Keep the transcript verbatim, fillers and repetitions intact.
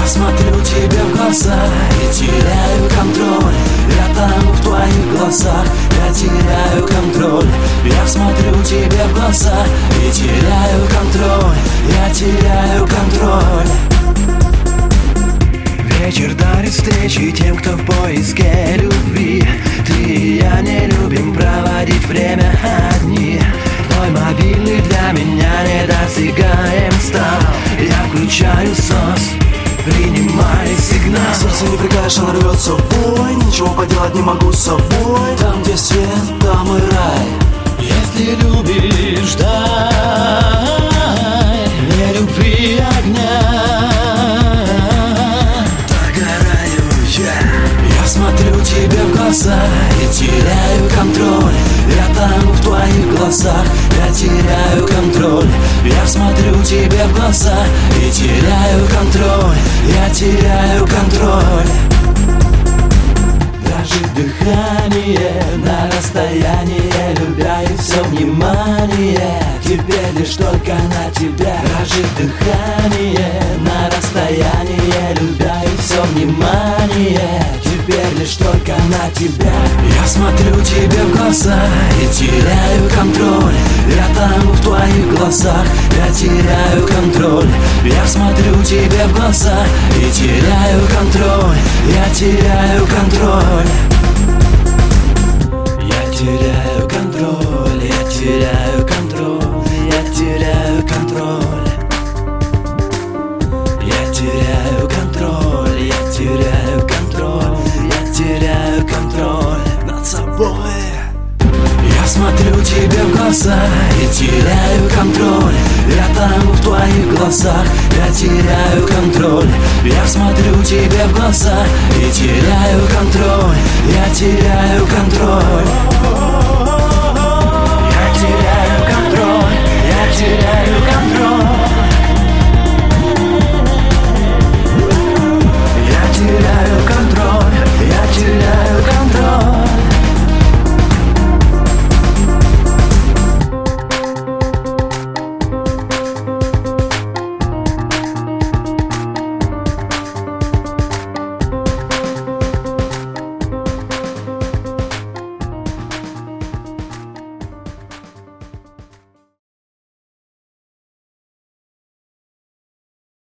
смотрю тебе в глаза и теряю контроль. Я тону в твоих глазах, я теряю контроль. Я смотрю тебе в глаза и теряю контроль. Я теряю контроль. Вечер дарит встречи тем, кто в поиске любви. Ты и я не любим проводить время одни. Твой мобильный для меня недосягаем стал. Я включаю сос, принимай сигнал. Сердце не прикажешь, оно рвется в бой. Ничего поделать не могу с собой. Там, где свет, там и рай. Если любишь, дай мне любви огня. Догораю я. Я смотрю тебе в глаза и теряю контроль. Я тону в твоих глазах, я теряю контроль. Я смотрю тебе в глаза и теряю контроль. Я теряю контроль. Дрожит дыхание на расстоянии, любя и все внимание теперь лишь только на тебя. Дрожит дыхание на расстоянии, любя и все внимание теперь лишь только на тебя. Я смотрю тебе в глаза и теряю контроль. Я тону в твоих глазах, я теряю контроль. Я смотрю тебе в глаза и теряю контроль. Я теряю контроль. Я теряю контроль. Я теряю контроль. Я теряю контроль. Я теряю контроль. Я теряю контроль. Я теряю контроль над собой. Я смотрю тебе в глаза и теряю контроль. Я тону в твоих глазах, я теряю контроль. Я смотрю тебе в глаза и теряю контроль. Я теряю контроль.